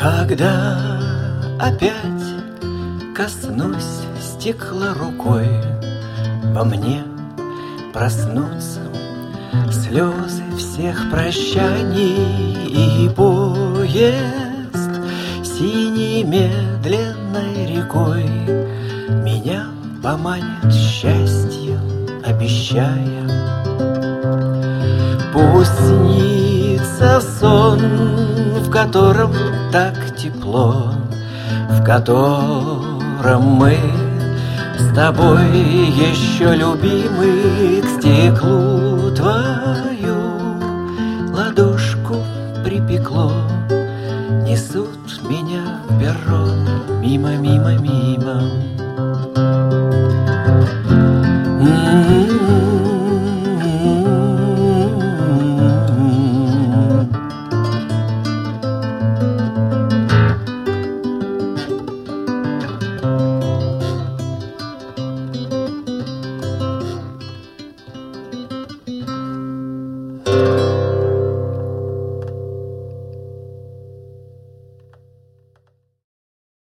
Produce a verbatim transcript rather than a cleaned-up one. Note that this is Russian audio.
Когда опять коснусь стекла рукой, во мне проснутся слезы всех прощаний, и поезд синей медленной рекой меня поманит счастьем, обещая. Пусть снится сон, в котором так тепло, в котором мы с тобой еще любимы. К стеклу твою ладошку припекло, несут меня в перрон мимо, мимо, мимо.